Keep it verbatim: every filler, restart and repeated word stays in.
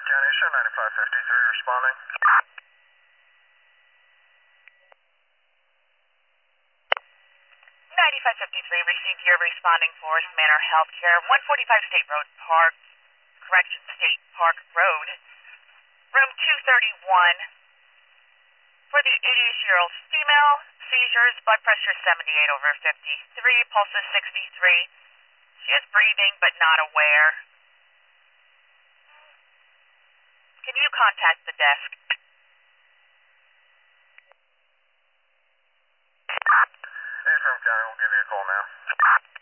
County, show ninety-five fifty-three responding. ninety-five fifty-three, received your responding Forest Manor Healthcare, one forty-five State Road Park, correction, State Park Road, room two thirty-one. For the eighty-eight-year-old female, seizures, blood pressure seventy-eight over fifty-three, pulse is sixty-three. She is breathing but not aware. Can you contact the desk? Hey, from County, we'll give you a call now.